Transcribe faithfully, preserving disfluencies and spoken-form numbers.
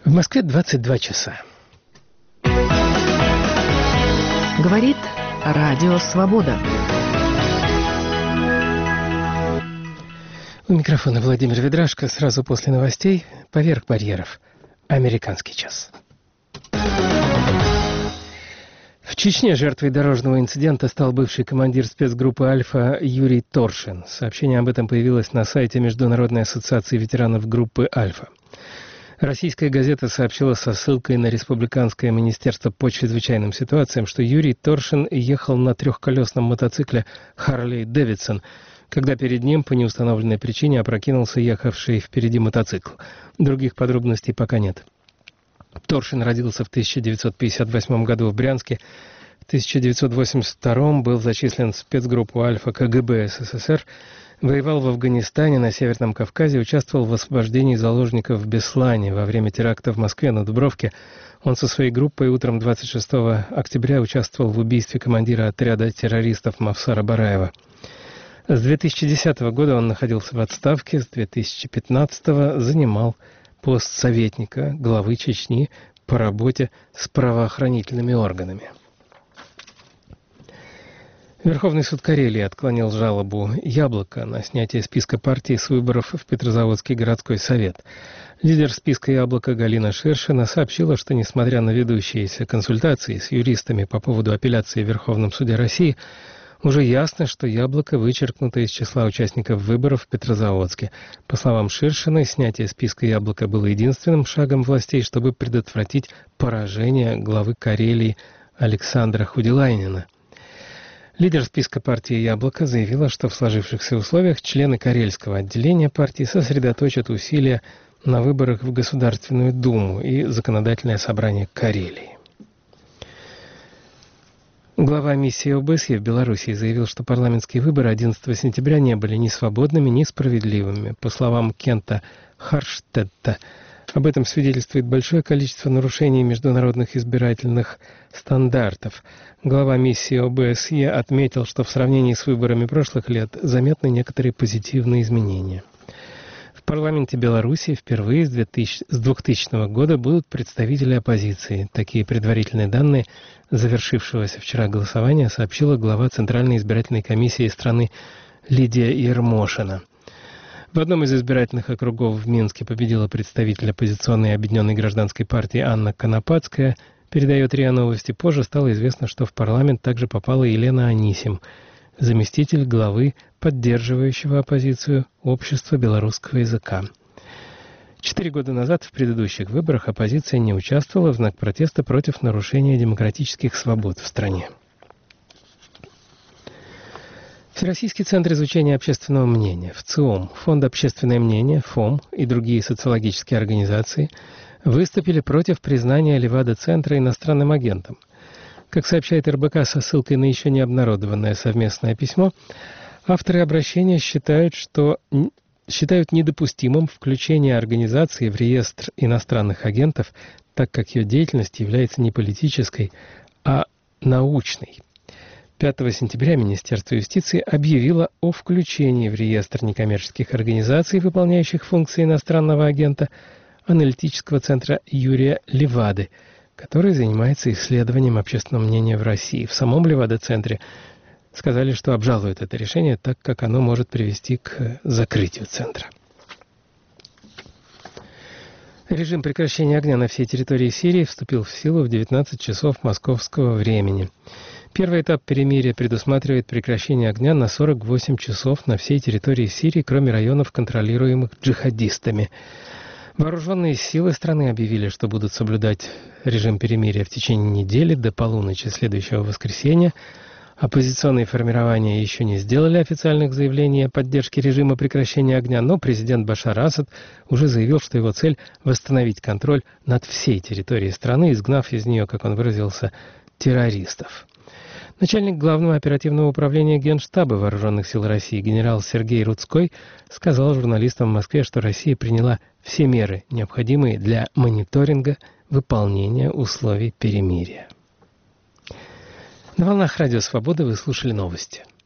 В Москве двадцать два часа. Говорит Радио Свобода. У микрофона Владимир Ведрашко. Сразу после новостей «Поверх барьеров». Американский час. В Чечне жертвой дорожного инцидента стал бывший командир спецгруппы «Альфа» Юрий Торшин. Сообщение об этом появилось на сайте Международной ассоциации ветеранов группы «Альфа». Российская газета сообщила со ссылкой на Республиканское министерство по чрезвычайным ситуациям, что Юрий Торшин ехал на трехколесном мотоцикле «Харлей Дэвидсон», когда перед ним по неустановленной причине опрокинулся ехавший впереди мотоцикл. Других подробностей пока нет. Торшин родился в тысяча девятьсот пятьдесят восьмом году в Брянске. В тысяча девятьсот восемьдесят втором был зачислен в спецгруппу «Альфа» КГБ СССР. Воевал в Афганистане, на Северном Кавказе, участвовал в освобождении заложников в Беслане. Во время теракта в Москве на Дубровке он со своей группой утром двадцать шестого октября участвовал в убийстве командира отряда террористов Мавсара Бараева. С две тысячи десятого года он находился в отставке, с две тысячи пятнадцатого занимал пост советника главы Чечни по работе с правоохранительными органами. Верховный суд Карелии отклонил жалобу «Яблоко» на снятие списка партии с выборов в Петрозаводский городской совет. Лидер списка «Яблоко» Галина Ширшина сообщила, что, несмотря на ведущиеся консультации с юристами по поводу апелляции в Верховном суде России, уже ясно, что «Яблоко» вычеркнуто из числа участников выборов в Петрозаводске. По словам Ширшиной, снятие списка «Яблоко» было единственным шагом властей, чтобы предотвратить поражение главы Карелии Александра Худилайнена. Лидер списка партии «Яблоко» заявила, что в сложившихся условиях члены карельского отделения партии сосредоточат усилия на выборах в Государственную Думу и Законодательное собрание Карелии. Глава миссии ОБСЕ в Беларуси заявил, что парламентские выборы одиннадцатого сентября не были ни свободными, ни справедливыми. По словам Кента Харштедта, об этом свидетельствует большое количество нарушений международных избирательных стандартов. Глава миссии ОБСЕ отметил, что в сравнении с выборами прошлых лет заметны некоторые позитивные изменения. В парламенте Беларуси впервые с двухтысячного года будут представители оппозиции. Такие предварительные данные завершившегося вчера голосования сообщила глава Центральной избирательной комиссии страны Лидия Ермошина. В одном из избирательных округов в Минске победила представитель оппозиционной Объединенной гражданской партии Анна Конопадская, передает РИА Новости. Позже стало известно, что в парламент также попала Елена Анисим, заместитель главы поддерживающего оппозицию Общества белорусского языка. Четыре года назад в предыдущих выборах оппозиция не участвовала в знак протеста против нарушения демократических свобод в стране. Всероссийский центр изучения общественного мнения, ВЦИОМ, Фонд «Общественное мнение», ФОМ и другие социологические организации выступили против признания Левада-центра иностранным агентом. Как сообщает эр бэ ка со ссылкой на еще не обнародованное совместное письмо, авторы обращения считают, что считают недопустимым включение организации в реестр иностранных агентов, так как ее деятельность является не политической, а научной. пятого сентября Министерство юстиции объявило о включении в реестр некоммерческих организаций, выполняющих функции иностранного агента, аналитического центра Юрия Левады, который занимается исследованием общественного мнения в России. В самом Левада-центре сказали, что обжалуют это решение, так как оно может привести к закрытию центра. Режим прекращения огня на всей территории Сирии вступил в силу в девятнадцать часов московского времени. Первый этап перемирия предусматривает прекращение огня на сорок восемь часов на всей территории Сирии, кроме районов, контролируемых джихадистами. Вооруженные силы страны объявили, что будут соблюдать режим перемирия в течение недели до полуночи следующего воскресенья. Оппозиционные формирования еще не сделали официальных заявлений о поддержке режима прекращения огня, но президент Башар Асад уже заявил, что его цель – восстановить контроль над всей территорией страны, изгнав из нее, как он выразился, террористов. Начальник Главного оперативного управления Генштаба Вооруженных сил России генерал Сергей Рудской сказал журналистам в Москве, что Россия приняла все меры, необходимые для мониторинга выполнения условий перемирия. На волнах Радио Свобода вы слушали новости.